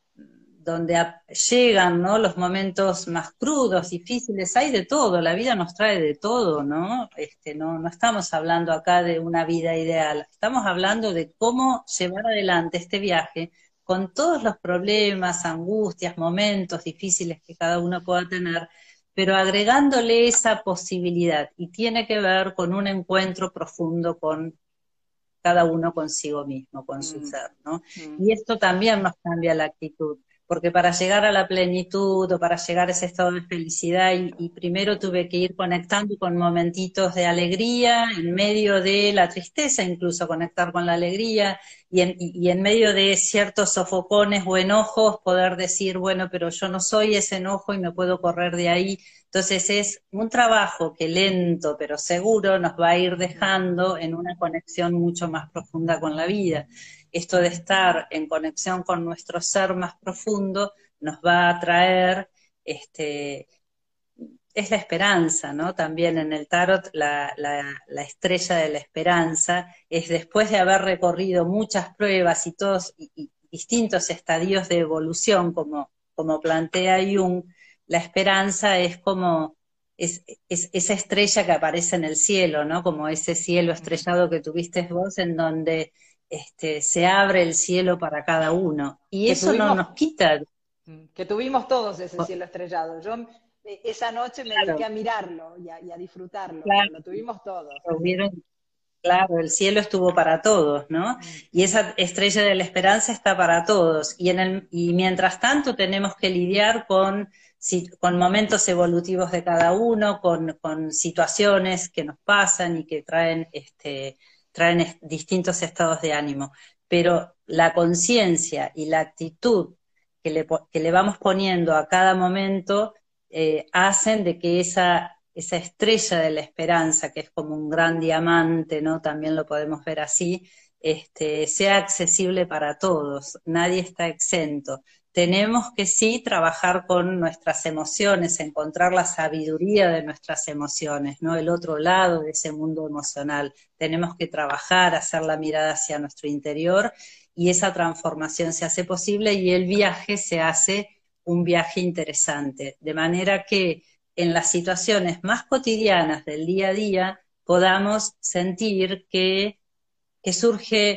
donde a- llegan, ¿no? Los momentos más crudos, difíciles, hay de todo, la vida nos trae de todo, ¿no? Este, no, no estamos hablando acá de una vida ideal, estamos hablando de cómo llevar adelante este viaje con todos los problemas, angustias, momentos difíciles que cada uno pueda tener, pero agregándole esa posibilidad, y tiene que ver con un encuentro profundo con cada uno consigo mismo, con su Mm, ser, ¿no? mm, Y esto también nos cambia la actitud, porque para llegar a la plenitud o para llegar a ese estado de felicidad, y, y primero tuve que ir conectando con momentitos de alegría, en medio de la tristeza, incluso conectar con la alegría, y en, y, y en medio de ciertos sofocones o enojos, poder decir, bueno, pero yo no soy ese enojo y me puedo correr de ahí. Entonces es un trabajo que lento pero seguro nos va a ir mm, dejando en una conexión mucho más profunda con la vida. Esto de estar en conexión con nuestro ser más profundo nos va a traer, este, es la esperanza, ¿no? También en el tarot la, la, la estrella de la esperanza es después de haber recorrido muchas pruebas y todos y, y distintos estadios de evolución, como, como plantea Jung, la esperanza es como es, es, esa estrella que aparece en el cielo, ¿no? Como ese cielo mm, estrellado que tuviste vos, en donde este, se abre el cielo para cada uno. Y que eso no tuvimos, nos quita, mm, que tuvimos todos ese cielo estrellado. Yo eh, esa noche me dediqué claro, a mirarlo y a, y a disfrutarlo, pero claro, lo tuvimos todos. Sí. hubieron. Claro, el cielo estuvo para todos, ¿no? Mm, Y esa estrella de la esperanza está para todos. Y, en el, y mientras tanto tenemos que lidiar con, si- con momentos evolutivos de cada uno, con, con situaciones que nos pasan y que traen, este, traen es- distintos estados de ánimo. Pero la conciencia y la actitud que le, po- que le vamos poniendo a cada momento eh, hacen de que esa esa estrella de la esperanza, que es como un gran diamante, ¿no? También lo podemos ver así, este, sea accesible para todos, nadie está exento. Tenemos que sí trabajar con nuestras emociones, encontrar la sabiduría de nuestras emociones, ¿no? El otro lado de ese mundo emocional. Tenemos que trabajar, hacer la mirada hacia nuestro interior, y esa transformación se hace posible y el viaje se hace un viaje interesante. De manera que en las situaciones más cotidianas del día a día podamos sentir que, que surge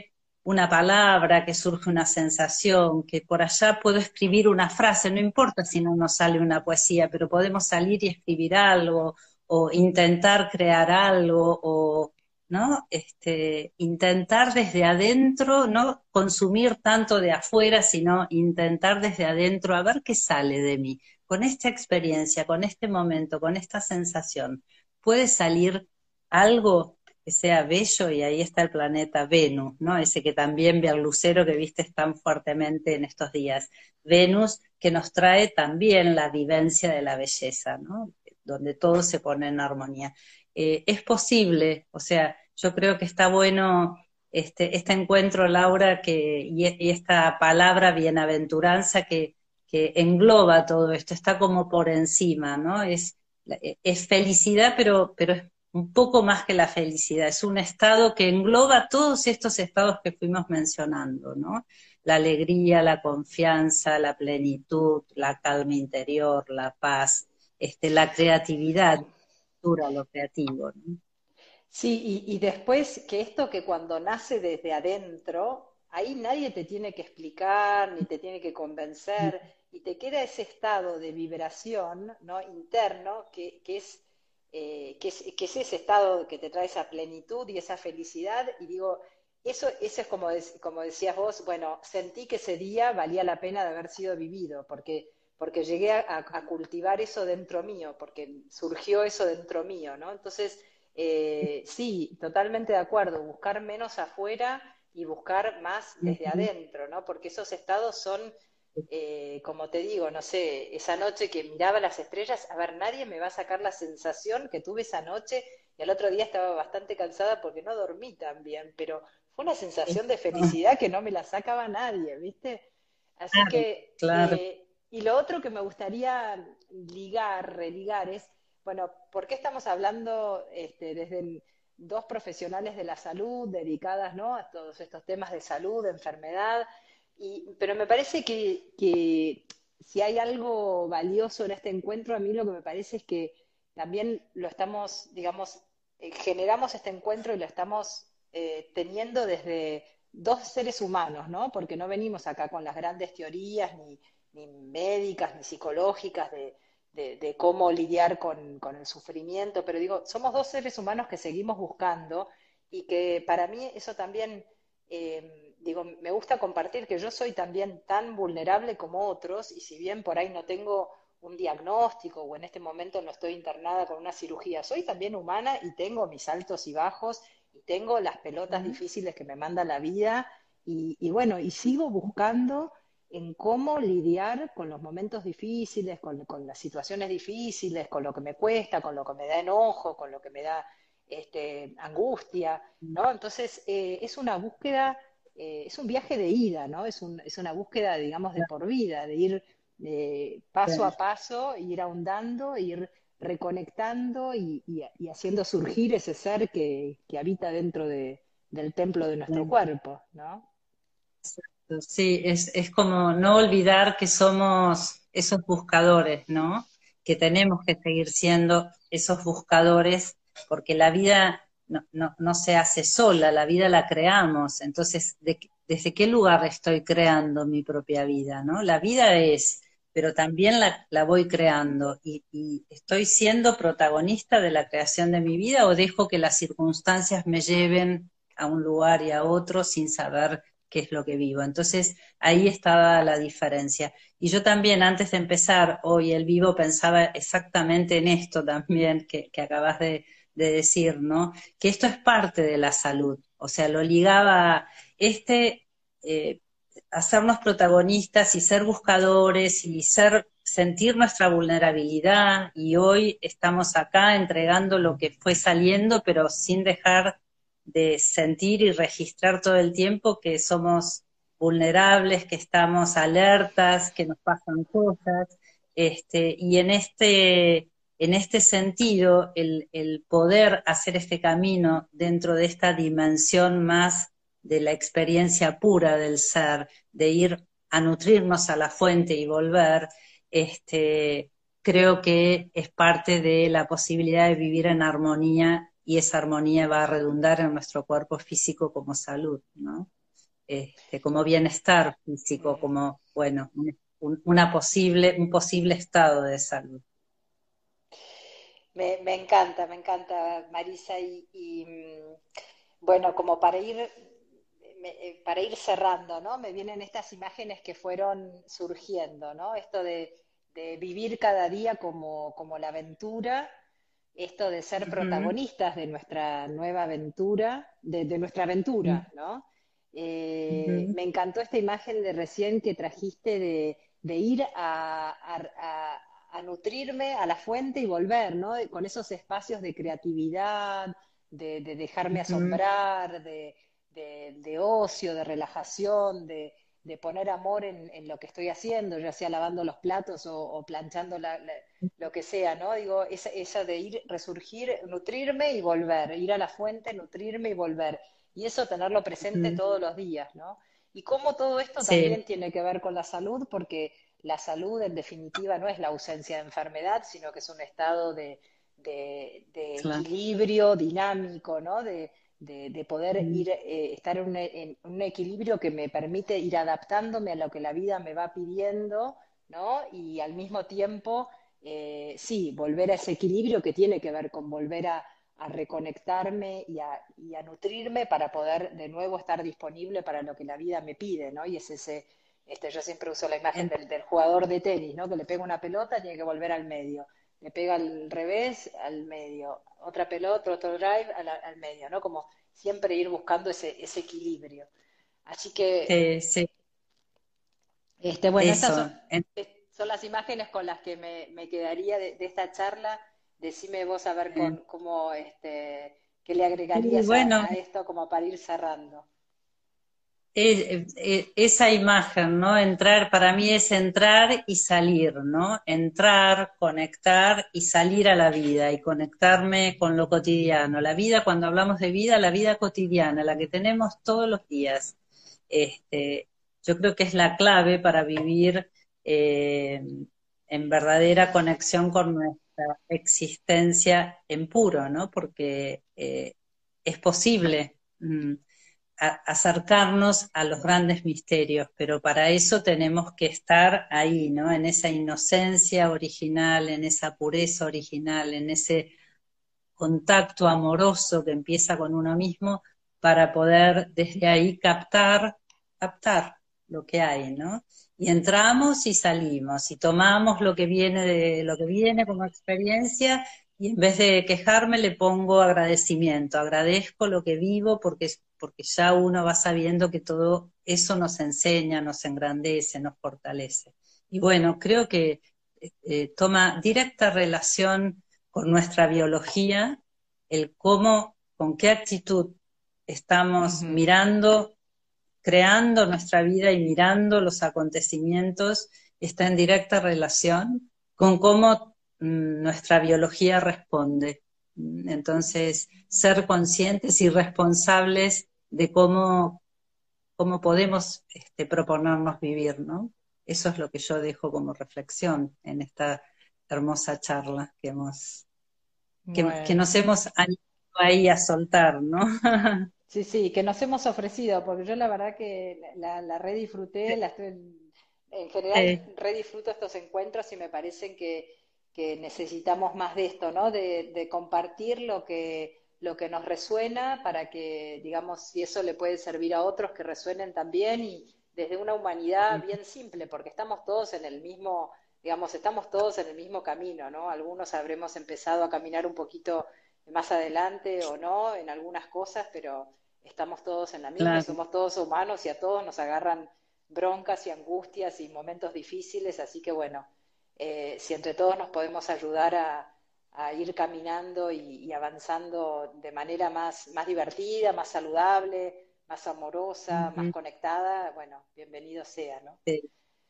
una palabra, que surge una sensación, que por allá puedo escribir una frase, no importa si no nos sale una poesía, pero podemos salir y escribir algo, o intentar crear algo, o ¿no? Este, intentar desde adentro, no consumir tanto de afuera, sino intentar desde adentro a ver qué sale de mí. Con esta experiencia, con este momento, con esta sensación, puede salir algo que sea bello, y ahí está el planeta Venus, ¿no? Ese que también ve al lucero que viste tan fuertemente en estos días. Venus, que nos trae también la vivencia de la belleza, ¿no? Donde todo se pone en armonía. Eh, es posible, o sea, yo creo que está bueno este, este encuentro, Laura, que, y, y esta palabra bienaventuranza que, que engloba todo esto, está como por encima, ¿no? Es, es felicidad, pero, pero es un poco más que la felicidad, es un estado que engloba todos estos estados que fuimos mencionando, ¿no? La alegría, la confianza, la plenitud, la calma interior, la paz, este, la creatividad, lo creativo, ¿no? Sí, y, y después que esto que cuando nace desde adentro, ahí nadie te tiene que explicar ni te tiene que convencer y te queda ese estado de vibración, ¿no? Interno que, que es, eh, que es, que es ese estado que te trae esa plenitud y esa felicidad y digo, eso, eso es como, de- como decías vos, bueno, sentí que ese día valía la pena de haber sido vivido porque, porque llegué a, a cultivar eso dentro mío, porque surgió eso dentro mío, ¿no? Entonces eh, sí, totalmente de acuerdo, buscar menos afuera y buscar más desde Ujú. adentro, ¿no? Porque esos estados son, eh, como te digo, no sé, esa noche que miraba las estrellas, a ver, nadie me va a sacar la sensación que tuve esa noche y al otro día estaba bastante cansada porque no dormí tan bien, pero fue una sensación de felicidad que no me la sacaba nadie, ¿viste? Así Claro, que, claro. eh, y lo otro que me gustaría ligar, religar es bueno, ¿por qué estamos hablando este, desde el- dos profesionales de la salud dedicadas, ¿no? A todos estos temas de salud, de enfermedad? Y, pero me parece que, que si hay algo valioso en este encuentro, a mí lo que me parece es que también lo estamos, digamos, eh, generamos este encuentro y lo estamos eh, teniendo desde dos seres humanos, ¿no? Porque no venimos acá con las grandes teorías, ni, ni médicas, ni psicológicas de de, de cómo lidiar con, con, el sufrimiento, pero digo, somos dos seres humanos que seguimos buscando y que para mí eso también, eh, digo, me gusta compartir que yo soy también tan vulnerable como otros y si bien por ahí no tengo un diagnóstico o en este momento no estoy internada con una cirugía, soy también humana y tengo mis altos y bajos y tengo las pelotas Ujú. difíciles que me manda la vida y, y bueno, y sigo buscando en cómo lidiar con los momentos difíciles, con, con, las situaciones difíciles, con lo que me cuesta, con lo que me da enojo, con lo que me da este, angustia, ¿no? Entonces, eh, es una búsqueda, eh, es un viaje de ida, ¿no? Es, un, es una búsqueda, digamos, de por vida, de ir eh, paso a paso, ir ahondando, ir reconectando y, y, y haciendo surgir ese ser que, que habita dentro de, del templo de nuestro Sí. cuerpo, ¿no? Sí, es, es como no olvidar que somos esos buscadores, ¿no? Que tenemos que seguir siendo esos buscadores, porque la vida no, no, no se hace sola, la vida la creamos. Entonces, ¿de, ¿desde qué lugar estoy creando mi propia vida, ¿no? La vida es, pero también la, la voy creando y, y estoy siendo protagonista de la creación de mi vida o dejo que las circunstancias me lleven a un lugar y a otro sin saber qué es lo que vivo. Entonces, ahí estaba la diferencia. Y yo también, antes de empezar hoy el vivo, pensaba exactamente en esto también que, que acabas de, de decir, ¿no? Que esto es parte de la salud. O sea, lo ligaba a este, eh, hacernos protagonistas y ser buscadores y ser, sentir nuestra vulnerabilidad. Y hoy estamos acá entregando lo que fue saliendo, pero sin dejar de sentir y registrar todo el tiempo que somos vulnerables, que estamos alertas, que nos pasan cosas, este, y en este, en este sentido, el, el poder hacer este camino dentro de esta dimensión más de la experiencia pura del ser, de ir a nutrirnos a la fuente y volver, este, creo que es parte de la posibilidad de vivir en armonía y esa armonía va a redundar en nuestro cuerpo físico como salud, ¿no? este, como bienestar físico, como, bueno, un, una posible, un posible estado de salud. Me, me encanta, me encanta, Marisa, y, y, mm, bueno, como para ir, me- eh, para ir cerrando, ¿no? Me vienen estas imágenes que fueron surgiendo, ¿no? Esto de, de vivir cada día como, como la aventura, esto de ser Ujú, protagonistas de nuestra nueva aventura, de, de nuestra aventura, ¿no? Eh, ujú, me encantó esta imagen de recién que trajiste de, de ir a, a- a- a nutrirme a la fuente y volver, ¿no? Con esos espacios de creatividad, de, de dejarme ujú, asombrar, de, de- de ocio, de relajación, de, de poner amor en, en lo que estoy haciendo, ya sea lavando los platos o, o planchando la- la- lo que sea, ¿no? Digo, esa, esa de ir, resurgir, nutrirme y volver, ir a la fuente, nutrirme y volver. Y eso tenerlo presente ujú. todos los días, ¿no? Y cómo todo esto Sí, también tiene que ver con la salud, porque la salud en definitiva no es la ausencia de enfermedad, sino que es un estado de, de- de claro. equilibrio dinámico, ¿no? De, de- de poder Mm, ir, eh, estar en un, en un equilibrio que me permite ir adaptándome a lo que la vida me va pidiendo, ¿no? Y al mismo tiempo, eh, sí, volver a ese equilibrio que tiene que ver con volver a, a reconectarme y a, y a nutrirme para poder de nuevo estar disponible para lo que la vida me pide, ¿no? Y es ese, este, yo siempre uso la imagen en- del, del jugador de tenis, ¿no? Que le pega una pelota, tiene que volver al medio, le pega al revés, al medio, otra pelota, otro drive, al, al medio, ¿no? Como siempre ir buscando ese, ese equilibrio. Así que, sí, sí, este, bueno, estas son, eso. En- son las imágenes con las que me, me quedaría de, de, esta charla. Decime vos a ver eh, con, cómo, este, qué le y agregarías a, bueno, a esto como para ir cerrando. e- e- esa imagen, ¿no? Entrar, para mí es entrar y salir, ¿no? Entrar, conectar y salir a la vida y conectarme con lo cotidiano. La vida, cuando hablamos de vida, la vida cotidiana, la que tenemos todos los días. Este, yo creo que es la clave para vivir eh, en verdadera conexión con nuestra existencia en puro, ¿no? Porque eh, es posible. mm, a- acercarnos a los grandes misterios, pero para eso tenemos que estar ahí, ¿no? En esa inocencia original, en esa pureza original, en ese contacto amoroso que empieza con uno mismo para poder desde ahí captar, captar lo que hay, ¿no? Y entramos y salimos y tomamos lo que viene de lo que viene como experiencia y en vez de quejarme le pongo agradecimiento, agradezco lo que vivo porque porque ya uno va sabiendo que todo eso nos enseña, nos engrandece, nos fortalece. Y bueno, creo que eh, toma directa relación con nuestra biología, el cómo, con qué actitud estamos Ujú. mirando, creando nuestra vida y mirando los acontecimientos, está en directa relación con cómo mm, nuestra biología responde. Entonces, ser conscientes y responsables de cómo, cómo podemos este, proponernos vivir, ¿no? Eso es lo que yo dejo como reflexión en esta hermosa charla que hemos que, que Bueno. nos hemos animado ahí a soltar, ¿no? Sí, sí, que nos hemos ofrecido, porque yo la verdad que la, la re disfruté, la estoy, en general Sí, re disfruto estos encuentros y me parecen que, que necesitamos más de esto, ¿no? De, de compartir lo que, lo que nos resuena para que, digamos, si eso le puede servir a otros que resuenen también y desde una humanidad bien simple, porque estamos todos en el mismo, digamos, estamos todos en el mismo camino, ¿no? Algunos habremos empezado a caminar un poquito más adelante o no en algunas cosas, pero estamos todos en la misma y claro. somos todos humanos y a todos nos agarran broncas y angustias y momentos difíciles, así que bueno, eh, si entre todos nos podemos ayudar a, a ir caminando y, y, avanzando de manera más, más divertida, más saludable, más amorosa, más Ujú, conectada, bueno, bienvenido sea, ¿no? sí,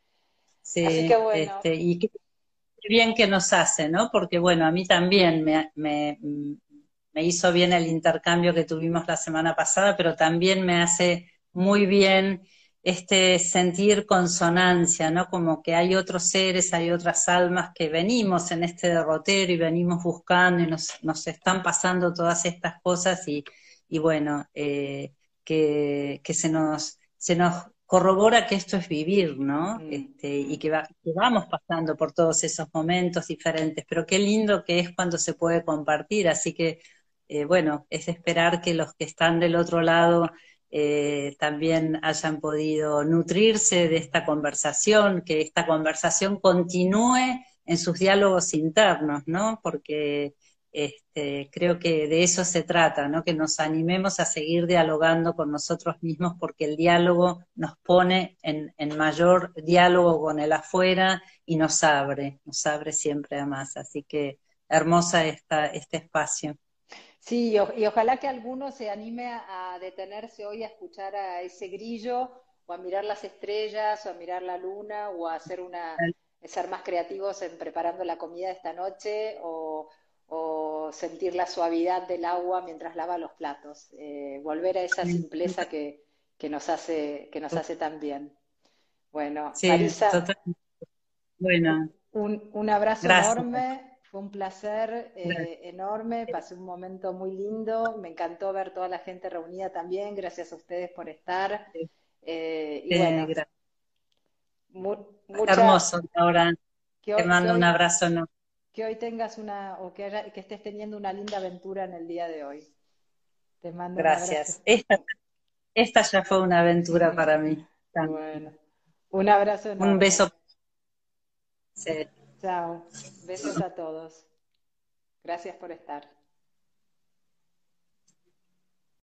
Así que sí, bueno, este, y qué bien que nos hace, ¿no? Porque bueno, a mí también me, me, me hizo bien el intercambio que tuvimos la semana pasada, pero también me hace muy bien este sentir consonancia, ¿no? Como que hay otros seres, hay otras almas que venimos en este derrotero y venimos buscando y nos, nos están pasando todas estas cosas y, y bueno, eh, que, que se nos se nos corrobora que esto es vivir, ¿no? Mm, Este, y mm. que, va- que vamos pasando por todos esos momentos diferentes, pero qué lindo que es cuando se puede compartir, así que, eh, bueno, es esperar que los que están del otro lado eh, también hayan podido nutrirse de esta conversación, que esta conversación continúe en sus diálogos internos, ¿no? Porque este, creo que de eso se trata, ¿no? Que nos animemos a seguir dialogando con nosotros mismos porque el diálogo nos pone en, en mayor diálogo con el afuera y nos abre, nos abre siempre a más. Así que hermosa esta, este espacio. Sí, y, o- y ojalá que alguno se anime a, a detenerse hoy a escuchar a ese grillo o a mirar las estrellas o a mirar la luna o a hacer una, ser más creativos en preparando la comida de esta noche o, o sentir la suavidad del agua mientras lava los platos. Eh, volver a esa simpleza que, que nos hace, que nos hace tan bien. Bueno, Sí, Marisa, total. Bueno, un, un abrazo gracias. enorme, fue un placer Gracias. eh, enorme, pasé un momento muy lindo, me encantó ver toda la gente reunida también, gracias a ustedes por estar. Eh, y Eh, bueno, gracias. mu- mucha, Hermoso, ahora que te hoy, que mando un hoy, abrazo enorme. que hoy tengas una, o que, haya- que estés teniendo una linda aventura en el día de hoy. Te mando un abrazo. Gracias. Esta, esta ya fue una aventura para mí también. Bueno, un abrazo Un enorme. beso. Sí. Chao. Besos a todos. Gracias por estar.